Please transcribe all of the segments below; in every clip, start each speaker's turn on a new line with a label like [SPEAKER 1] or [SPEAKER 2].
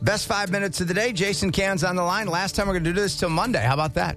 [SPEAKER 1] Best 5 minutes of the day. Jason Cann's on the line. Last time we're going to do this till Monday. How about that?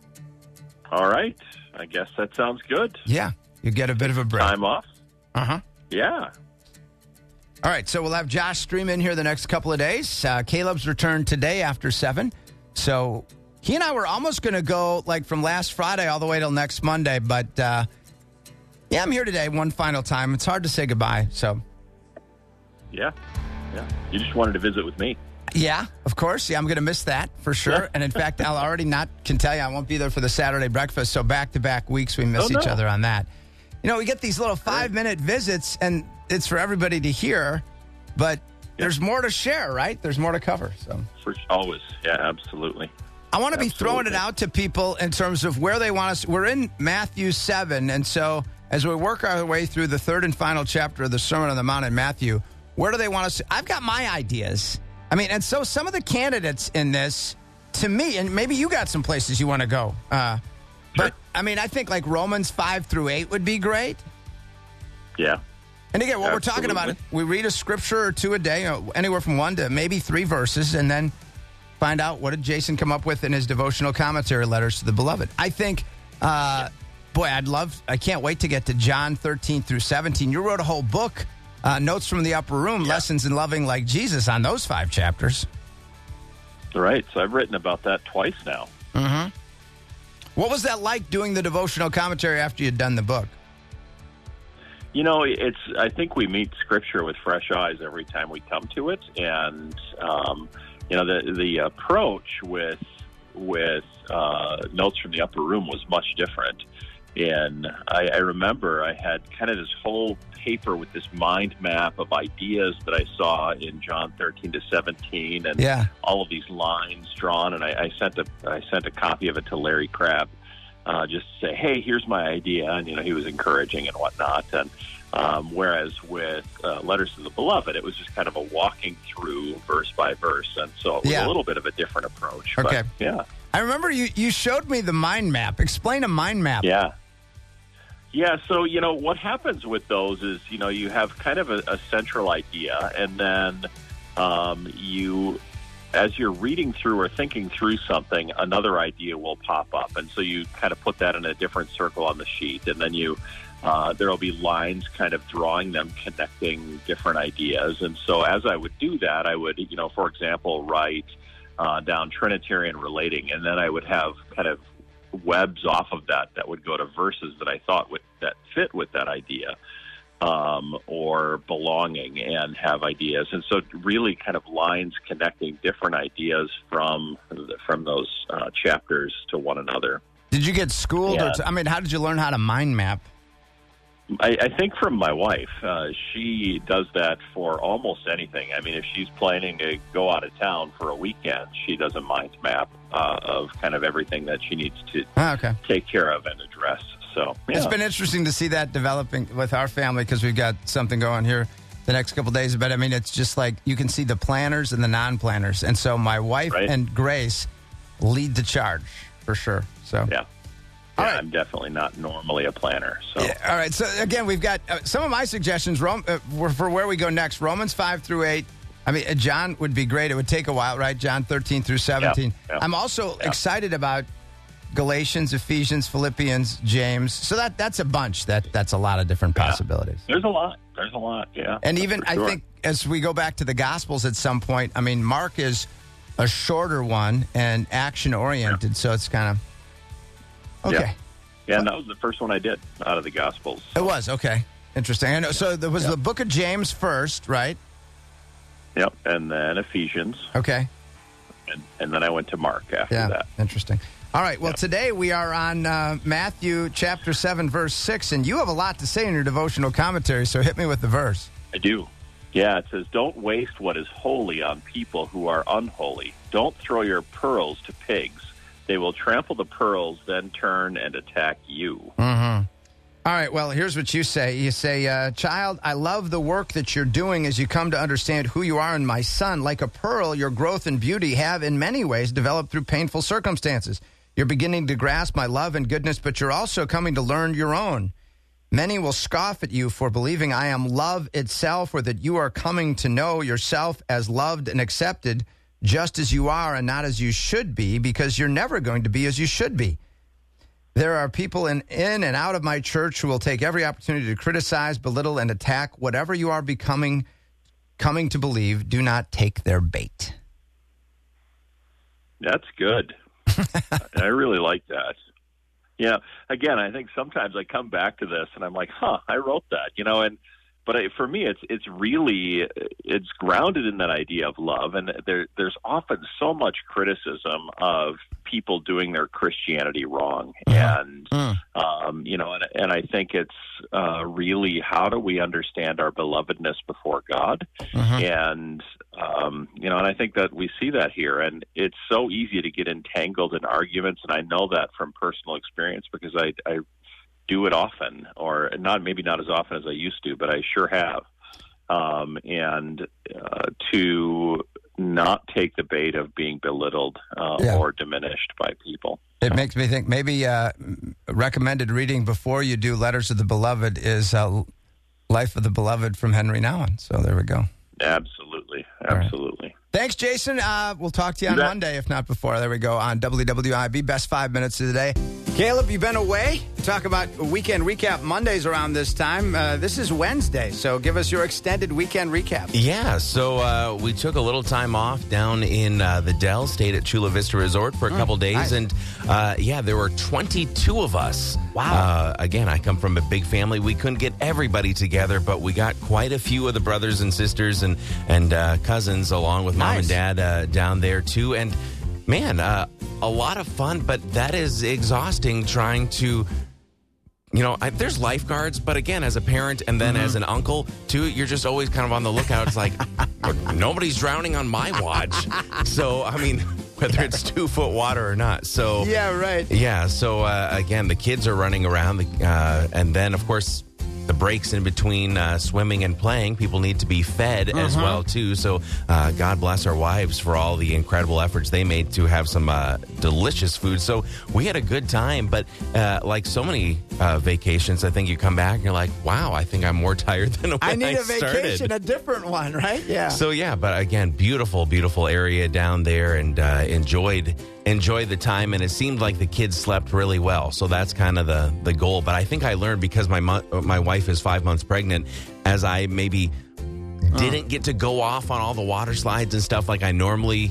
[SPEAKER 2] All right. I guess that sounds good.
[SPEAKER 1] Yeah. You get a bit of a break.
[SPEAKER 2] Time off?
[SPEAKER 1] Uh-huh.
[SPEAKER 2] Yeah.
[SPEAKER 1] All right. So we'll have Josh stream in here the next couple of days. Caleb's return today after 7. So he and I were almost going to go like from last Friday all the way till next Monday. But, yeah, I'm here today one final time. It's hard to say goodbye. So.
[SPEAKER 2] Yeah. You just wanted to visit with me.
[SPEAKER 1] Yeah, of course. Yeah, I'm going to miss that for sure.
[SPEAKER 2] Yeah.
[SPEAKER 1] And in fact, I'll already can tell you I won't be there for the Saturday breakfast. So back-to-back weeks, we miss each other on that. You know, we get these little 5-minute visits, and it's for everybody to hear, but there's more to share, right? There's more to cover. So
[SPEAKER 2] Always. Yeah, absolutely.
[SPEAKER 1] I want to be throwing it out to people in terms of where they want us. We're in Matthew 7, and so as we work our way through the third and final chapter of the Sermon on the Mount in Matthew, where do they want us? I've got my ideas. I mean, and so some of the candidates in this, to me, and maybe you got some places you want to go. But, I mean, I think like Romans 5 through 8 would be great.
[SPEAKER 2] Yeah.
[SPEAKER 1] And again, what we're talking about, we read a scripture or two a day, anywhere from 1 to maybe 3 verses, and then find out what did Jason come up with in his devotional commentary letters to the beloved. I think, boy, I can't wait to get to John 13 through 17. You wrote a whole book. Notes from the Upper Room, Lessons in Loving Like Jesus on those 5 chapters.
[SPEAKER 2] Right. So I've written about that twice now.
[SPEAKER 1] Mm-hmm. What was that like doing the devotional commentary after you'd done the book?
[SPEAKER 2] You know, I think we meet Scripture with fresh eyes every time we come to it. And, you know, the approach with Notes from the Upper Room was much different. And I remember I had kind of this whole paper with this mind map of ideas that I saw in John 13 to 17, and all of these lines drawn. And I sent a copy of it to Larry Crabb, just to say, hey, here's my idea. And, you know, he was encouraging and whatnot. And whereas with Letters to the Beloved, it was just kind of a walking through verse by verse. And so it was a little bit of a different approach.
[SPEAKER 1] Okay.
[SPEAKER 2] But, yeah.
[SPEAKER 1] I remember you showed me the mind map. Explain a mind map.
[SPEAKER 2] Yeah, so, you know, what happens with those is, you know, you have kind of a central idea, and then as you're reading through or thinking through something, another idea will pop up. And so you kind of put that in a different circle on the sheet, and then there will be lines kind of drawing them, connecting different ideas. And so as I would do that, I would, you know, for example, write down Trinitarian relating, and then I would have kind of webs off of that would go to verses that I thought that fit with that idea, or belonging, and have ideas. And so really kind of lines connecting different ideas from those chapters to one another.
[SPEAKER 1] Did you get schooled? How did you learn how to mind map?
[SPEAKER 2] I think from my wife. She does that for almost anything. I mean, if she's planning to go out of town for a weekend, she does a mind map of kind of everything that she needs to take care of and address. So
[SPEAKER 1] it's been interesting to see that developing with our family, because we've got something going here the next couple of days. But, I mean, it's just like you can see the planners and the non-planners. And so my wife and Grace lead the charge for sure. So
[SPEAKER 2] All right. I'm definitely not normally a planner. So
[SPEAKER 1] all right. So, again, we've got some of my suggestions for where we go next. Romans 5 through 8. I mean, John would be great. It would take a while, right? John 13 through 17. I'm also excited about Galatians, Ephesians, Philippians, James. So that's a bunch. That's a lot of different possibilities.
[SPEAKER 2] There's a lot. Yeah.
[SPEAKER 1] And even, I think, as we go back to the Gospels at some point, I mean, Mark is a shorter one and action-oriented. So it's kind of... Okay.
[SPEAKER 2] Yeah, and that was the first one I did out of the Gospels.
[SPEAKER 1] So. It was, okay. Interesting. I know. So there was the book of James first, right?
[SPEAKER 2] Yep, and then Ephesians.
[SPEAKER 1] Okay.
[SPEAKER 2] And then I went to Mark after that.
[SPEAKER 1] Interesting. All right, well, today we are on Matthew chapter 7, verse 6, and you have a lot to say in your devotional commentary, so hit me with the verse.
[SPEAKER 2] I do. Yeah, it says, don't waste what is holy on people who are unholy. Don't throw your pearls to pigs. They will trample the pearls, then turn and attack you.
[SPEAKER 1] Mm-hmm. All right, well, here's what you say. You say, child, I love the work that you're doing as you come to understand who you are in my son. Like a pearl, your growth and beauty have in many ways developed through painful circumstances. You're beginning to grasp my love and goodness, but you're also coming to learn your own. Many will scoff at you for believing I am love itself, or that you are coming to know yourself as loved and accepted just as you are and not as you should be, because you're never going to be as you should be. There are people in and out of my church who will take every opportunity to criticize, belittle, and attack whatever you are coming to believe. Do not take their bait.
[SPEAKER 2] That's good. I really like that. Yeah. Again, I think sometimes I come back to this and I'm like, I wrote that, but for me, it's grounded in that idea of love. And there's often so much criticism of people doing their Christianity wrong. And, and I think it's really, how do we understand our belovedness before God? And, and I think that we see that here. And it's so easy to get entangled in arguments. And I know that from personal experience, because I do it often, or maybe not as often as I used to, but I sure have. To not take the bait of being belittled or diminished by people.
[SPEAKER 1] It makes me think maybe recommended reading before you do Letters of the Beloved is Life of the Beloved from Henry Nouwen. So there we go.
[SPEAKER 2] Absolutely.
[SPEAKER 1] Right. Thanks, Jason. We'll talk to you on Monday, if not before. There we go, on WWIB, Best 5 Minutes of the Day. Caleb, you've been away. Talk about weekend recap Mondays around this time. This is Wednesday, so give us your extended weekend recap.
[SPEAKER 3] Yeah, so we took a little time off down in the Dell, stayed at Chula Vista Resort for a couple days, nice. And there were 22 of us.
[SPEAKER 1] Wow.
[SPEAKER 3] Again, I come from a big family. We couldn't get everybody together, but we got quite a few of the brothers and sisters and cousins along with mom and dad down there too. And man, a lot of fun, but that is exhausting trying to, there's lifeguards, but again, as a parent and then as an uncle too, you're just always kind of on the lookout. It's like, nobody's drowning on my watch. So, whether it's 2 foot water or not. So,
[SPEAKER 1] yeah, right.
[SPEAKER 3] Yeah. So, again, the kids are running around and then of course, the breaks in between swimming and playing, people need to be fed as well, too. So God bless our wives for all the incredible efforts they made to have some delicious food. So we had a good time, but like so many vacations, I think you come back and you're like, wow, I think I'm more tired than when I started.
[SPEAKER 1] I need a vacation, a different one, right? Yeah.
[SPEAKER 3] So, but again, beautiful, beautiful area down there, and enjoyed the time, and it seemed like the kids slept really well. So that's kind of the goal. But I think I learned, because my wife is 5 months pregnant, as I maybe didn't get to go off on all the water slides and stuff like I normally,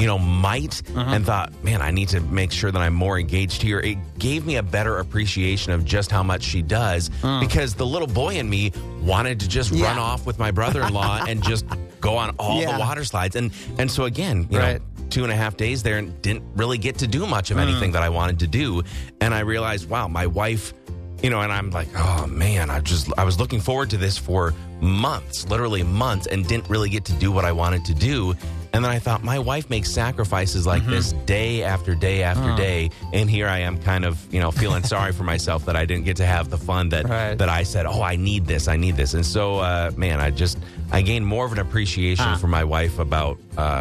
[SPEAKER 3] might, and thought, man, I need to make sure that I'm more engaged here. It gave me a better appreciation of just how much she does, because the little boy in me wanted to just run off with my brother-in-law and just go on all the water slides. And so again, you know, 2.5 days there and didn't really get to do much of anything that I wanted to do. And I realized, wow, my wife, and I'm like, oh man, I was looking forward to this for months, literally months, and didn't really get to do what I wanted to do. And then I thought, my wife makes sacrifices like this day after day after day. And here I am kind of, feeling sorry for myself that I didn't get to have the fun that I said, oh, I need this. And so, man, I gained more of an appreciation for my wife about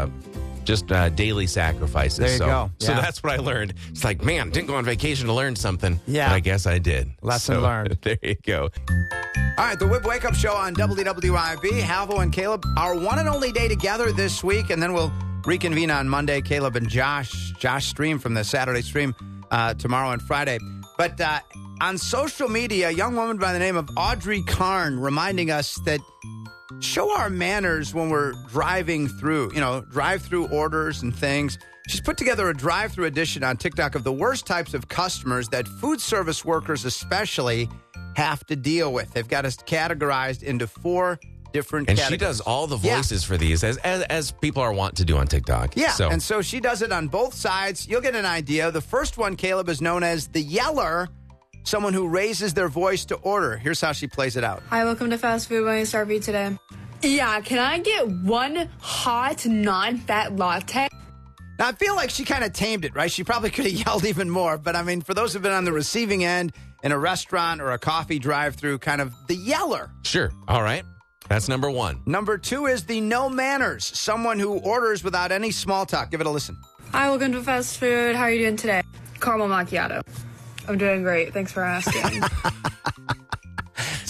[SPEAKER 3] just daily sacrifices.
[SPEAKER 1] There you go. Yeah.
[SPEAKER 3] So that's what I learned. It's like, man, didn't go on vacation to learn something.
[SPEAKER 1] Yeah.
[SPEAKER 3] But I guess I did.
[SPEAKER 1] Lesson learned.
[SPEAKER 3] There you go.
[SPEAKER 1] All right, the Whip Wake Up Show on WWIB. Halvo and Caleb, our one and only day together this week, and then we'll reconvene on Monday. Caleb and Josh stream from the Saturday stream tomorrow and Friday. But on social media, a young woman by the name of Audrey Karn reminding us that show our manners when we're driving through, drive-through orders and things. She's put together a drive-through edition on TikTok of the worst types of customers that food service workers especially have to deal with. They've got us categorized into 4 different categories.
[SPEAKER 3] And she does all the voices for these, as people are wont to do on TikTok.
[SPEAKER 1] Yeah, and so she does it on both sides. You'll get an idea. The first one, Caleb, is known as the yeller, someone who raises their voice to order. Here's how she plays it out.
[SPEAKER 4] Hi, welcome to Fast Food. What can I start for you today? Yeah, can I get 1 hot, non-fat latte?
[SPEAKER 1] Now, I feel like she kind of tamed it, right? She probably could have yelled even more. But, for those who've been on the receiving end in a restaurant or a coffee drive-thru, kind of the yeller.
[SPEAKER 3] Sure. All right. That's number 1.
[SPEAKER 1] Number 2 is the no manners, someone who orders without any small talk. Give it a listen.
[SPEAKER 4] Hi, welcome to Fast Food. How are you doing today? Caramel macchiato. I'm doing great. Thanks for asking.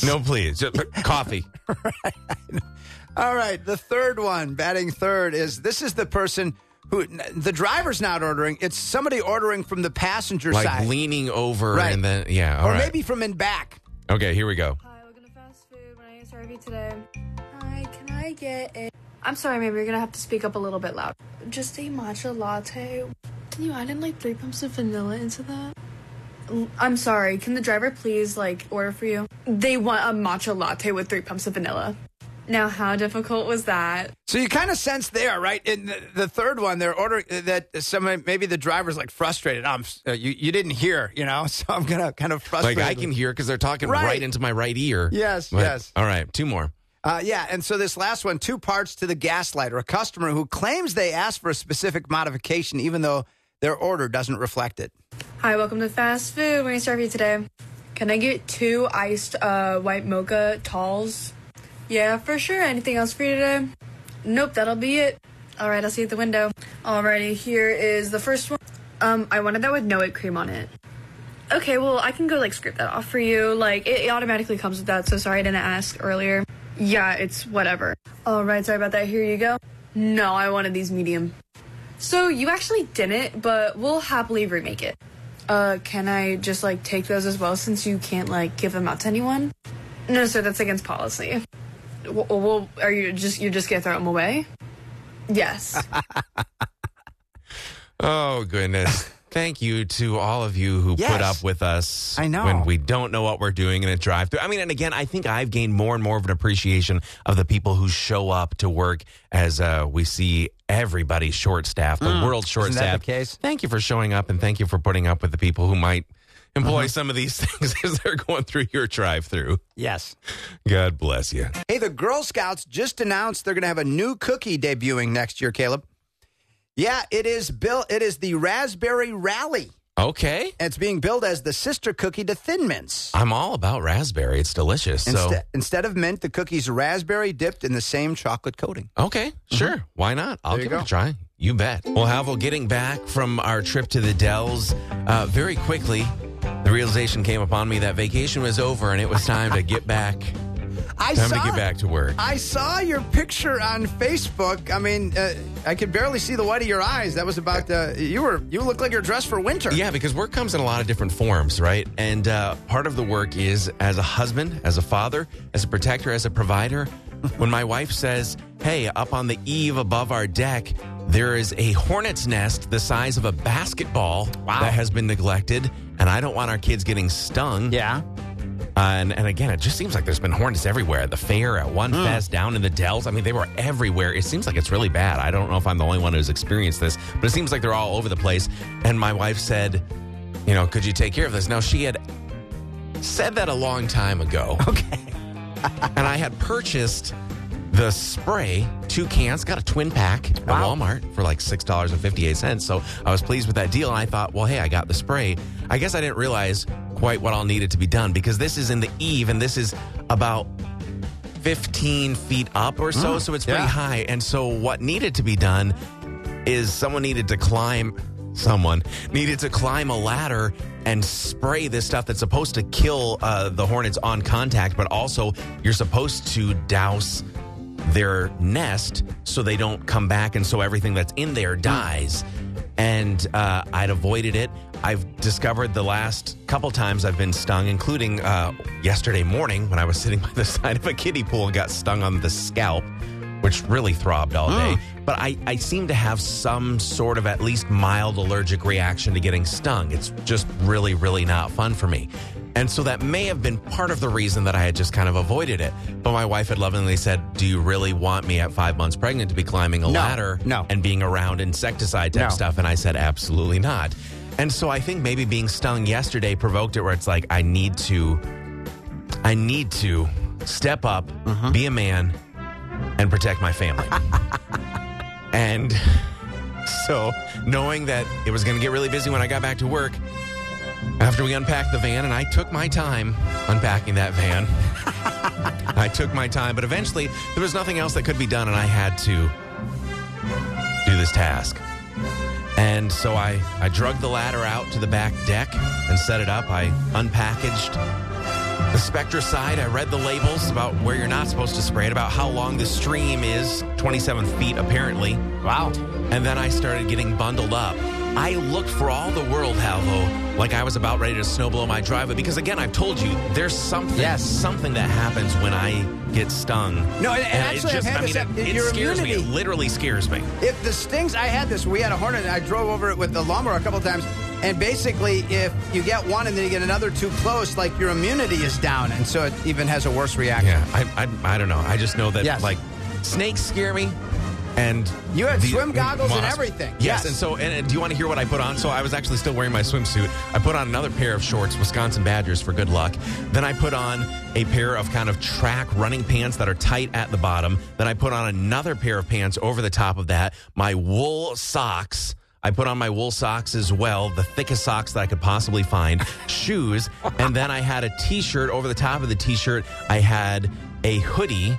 [SPEAKER 3] No, please. Just coffee.
[SPEAKER 1] All right, the third one, batting third, this is the person who the driver's not ordering. It's somebody ordering from the passenger
[SPEAKER 3] Like
[SPEAKER 1] side.
[SPEAKER 3] leaning over
[SPEAKER 1] Right.
[SPEAKER 3] and then, yeah, all
[SPEAKER 1] or
[SPEAKER 3] right.
[SPEAKER 1] maybe from in back.
[SPEAKER 3] Okay, here we go.
[SPEAKER 4] Hi, welcome to fast food. My name is Harvey today. Hi, can I get a... I'm sorry, maybe you're gonna have to speak up a little bit loud. Just a matcha latte. Can you add in like 3 pumps of vanilla into that? I'm sorry, can the driver please like order for you? They want a matcha latte with 3 pumps of vanilla. Now, how difficult was that?
[SPEAKER 1] So you kind of sense there, right? In the third one, they're ordering that somebody, maybe the driver's like frustrated. You didn't hear, so I'm going to kind of frustrate.
[SPEAKER 3] Like I can hear because they're talking
[SPEAKER 1] Right.
[SPEAKER 3] right into my right ear.
[SPEAKER 1] Yes,
[SPEAKER 3] But-
[SPEAKER 1] yes.
[SPEAKER 3] All right, 2 more.
[SPEAKER 1] Yeah, and so this last one, 2 parts to the gaslighter. A customer who claims they asked for a specific modification even though their order doesn't reflect it.
[SPEAKER 4] Hi, welcome to fast food. What can I serve you today? Can I get 2 iced white mocha talls? Yeah, for sure. Anything else for you today? Nope, that'll be it. All right, I'll see you at the window. Alrighty, here is the first one. I wanted that with no whipped cream on it. Okay, well, I can go, scrape that off for you. It automatically comes with that, so sorry I didn't ask earlier. Yeah, it's whatever. All right, sorry about that. Here you go. No, I wanted these medium. So you actually didn't, but we'll happily remake it. Can I just, take those as well since you can't, give them out to anyone? No, sir, that's against policy. Well, you're just gonna throw them away? Yes.
[SPEAKER 3] Oh, goodness. Thank you to all of you who
[SPEAKER 1] Yes.
[SPEAKER 3] put up with us
[SPEAKER 1] I know.
[SPEAKER 3] when we don't know what we're doing in a drive-thru. I mean, and again, I think I've gained more and more of an appreciation of the people who show up to work as we see everybody short-staffed, the world's
[SPEAKER 1] Isn't that
[SPEAKER 3] short-staffed.
[SPEAKER 1] the case?
[SPEAKER 3] Thank you for showing up, and thank you for putting up with the people who might employ some of these things as they're going through your drive-thru.
[SPEAKER 1] Yes.
[SPEAKER 3] God bless you.
[SPEAKER 1] Hey, the Girl Scouts just announced they're going to have a new cookie debuting next year, Caleb. Yeah, it is the Raspberry Rally.
[SPEAKER 3] Okay.
[SPEAKER 1] It's being billed as the sister cookie to Thin Mints.
[SPEAKER 3] I'm all about raspberry. It's delicious.
[SPEAKER 1] Instead of mint, the cookie's raspberry dipped in the same chocolate coating.
[SPEAKER 3] Okay, sure. Why not? I'll
[SPEAKER 1] There you
[SPEAKER 3] give it
[SPEAKER 1] go.
[SPEAKER 3] a try. You bet. Well, Havel, getting back from our trip to the Dells, very quickly, the realization came upon me that vacation was over and it was time to get back. Time to get back to work.
[SPEAKER 1] I saw your picture on Facebook. I mean, I could barely see the white of your eyes. That was about you look like you're dressed for winter.
[SPEAKER 3] Yeah, because work comes in a lot of different forms, right? And part of the work is as a husband, as a father, as a protector, as a provider. When my wife says, hey, up on the eave above our deck, there is a hornet's nest the size of a basketball that has been neglected, and I don't want our kids getting stung.
[SPEAKER 1] Yeah.
[SPEAKER 3] And again, it just seems like there's been hornets everywhere. At the fair, at One Fest, down in the Dells. I mean, they were everywhere. It seems like it's really bad. I don't know if I'm the only one who's experienced this, but it seems like they're all over the place. And my wife said, could you take care of this? Now, she had said that a long time ago.
[SPEAKER 1] Okay.
[SPEAKER 3] And I had purchased the spray, 2 cans, got a twin pack at
[SPEAKER 1] Wow.
[SPEAKER 3] Walmart for like $6.58. So I was pleased with that deal. And I thought, well, hey, I got the spray. I guess I didn't realize quite what all needed to be done because this is in the eave and this is about 15 feet up or so. So it's pretty
[SPEAKER 1] yeah.
[SPEAKER 3] high. And so what needed to be done is someone needed to climb a ladder and spray this stuff that's supposed to kill the hornets on contact, but also you're supposed to douse their nest so they don't come back and so everything that's in there dies. And I'd avoided it. I've discovered the last couple times I've been stung, including yesterday morning when I was sitting by the side of a kiddie pool and got stung on the scalp, which really throbbed all day. But I seem to have some sort of at least mild allergic reaction to getting stung. It's just really, really not fun for me. And so that may have been part of the reason that I had just kind of avoided it. But my wife had lovingly said, do you really want me at 5 months pregnant to be climbing a ladder and being around insecticide type stuff? And I said, absolutely not. And so I think maybe being stung yesterday provoked it where it's like, I need to step up, be a man, and protect my family. And so knowing that it was going to get really busy when I got back to work, after we unpacked the van, and I took my time unpacking that van. I took my time, but eventually there was nothing else that could be done, and I had to do this task. And so I dragged the ladder out to the back deck and set it up. I unpackaged The Spectracide, I read the labels about where you're not supposed to spray it, about how long the stream is, 27 feet apparently.
[SPEAKER 1] Wow.
[SPEAKER 3] And then I started getting bundled up. I looked for all the world, Halvo, like I was about ready to snowblow my driveway. Because again, I've told you, there's something that happens when I get stung.
[SPEAKER 1] No, and actually, I've had this.
[SPEAKER 3] It
[SPEAKER 1] Your
[SPEAKER 3] scares
[SPEAKER 1] immunity,
[SPEAKER 3] me. It literally scares me.
[SPEAKER 1] If the stings, I had this. We had a hornet, and I drove over it with the lawnmower a couple of times. And basically, if you get one and then you get another too close, like your immunity is down, and so it even has a worse reaction.
[SPEAKER 3] Yeah, I don't know. I just know that like snakes scare me. And
[SPEAKER 1] you had swim goggles and everything.
[SPEAKER 3] Yes. And so, and do you want to hear what I put on? So I was actually still wearing my swimsuit. I put on another pair of shorts, Wisconsin Badgers for good luck. Then I put on a pair of kind of track running pants that are tight at the bottom. Then I put on another pair of pants over the top of that. My wool socks. I put on my wool socks as well, the thickest socks that I could possibly find, shoes, and then I had a T-shirt. Over the top of the T-shirt, I had a hoodie,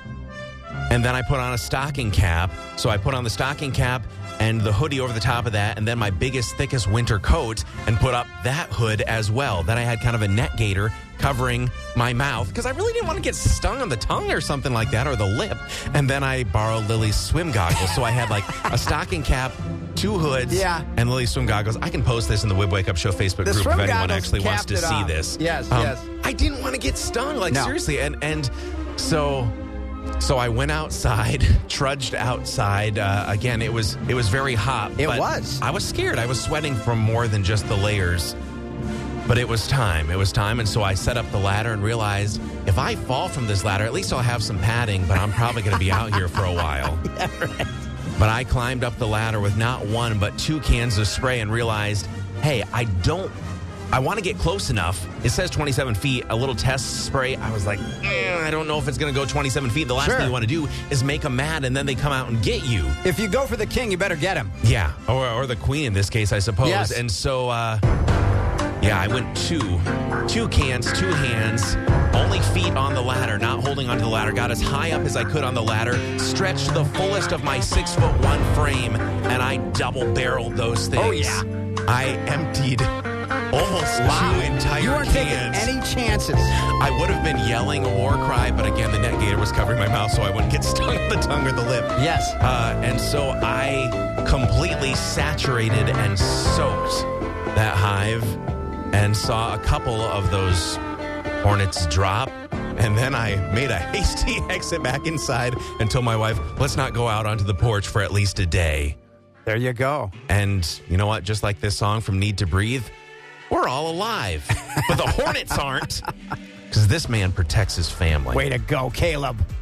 [SPEAKER 3] and then I put on a stocking cap. So I put on the stocking cap and the hoodie over the top of that, and then my biggest, thickest winter coat, and put up that hood as well. Then I had kind of a net gaiter covering my mouth, because I really didn't want to get stung on the tongue or something like that, or the lip. And then I borrowed Lily's swim goggles. So I had like a stocking cap, 2 hoods, and Lily's swim goggles. I can post this in the Wib Wake Up Show Facebook group if anyone actually wants to see this.
[SPEAKER 1] Yes.
[SPEAKER 3] I didn't want to get stung, seriously. And so I went outside, trudged outside. Again, it was very hot. I was scared. I was sweating from more than just the layers. But it was time. And so I set up the ladder and realized if I fall from this ladder, at least I'll have some padding, but I'm probably going to be out here for a while.
[SPEAKER 1] Yeah, right.
[SPEAKER 3] But I climbed up the ladder with not 1, but 2 cans of spray and realized, hey, I want to get close enough. It says 27 feet, a little test spray. I was like, I don't know if it's going to go 27 feet. The last thing you want to do is make them mad, and then they come out and get you.
[SPEAKER 1] If you go for the king, you better get him.
[SPEAKER 3] Yeah, or the queen in this case, I suppose.
[SPEAKER 1] Yes.
[SPEAKER 3] And so, I went 2 cans, 2 hands, only feet on the ladder, not holding onto the ladder. Got as high up as I could on the ladder, stretched the fullest of my 6'1" frame, and I double-barreled those things.
[SPEAKER 1] Oh, yeah.
[SPEAKER 3] I emptied almost 2 entire
[SPEAKER 1] You weren't
[SPEAKER 3] cans.
[SPEAKER 1] taking any chances.
[SPEAKER 3] I would have been yelling a war cry, but again, the net gaiter was covering my mouth, so I wouldn't get stung on the tongue or the lip.
[SPEAKER 1] Yes.
[SPEAKER 3] And so I completely saturated and soaked that hive and saw a couple of those hornets drop. And then I made a hasty exit back inside and told my wife, let's not go out onto the porch for at least a day.
[SPEAKER 1] There you go.
[SPEAKER 3] And you know what? Just like this song from Need to Breathe, we're all alive. But the hornets aren't, because this man protects his family.
[SPEAKER 1] Way to go, Caleb.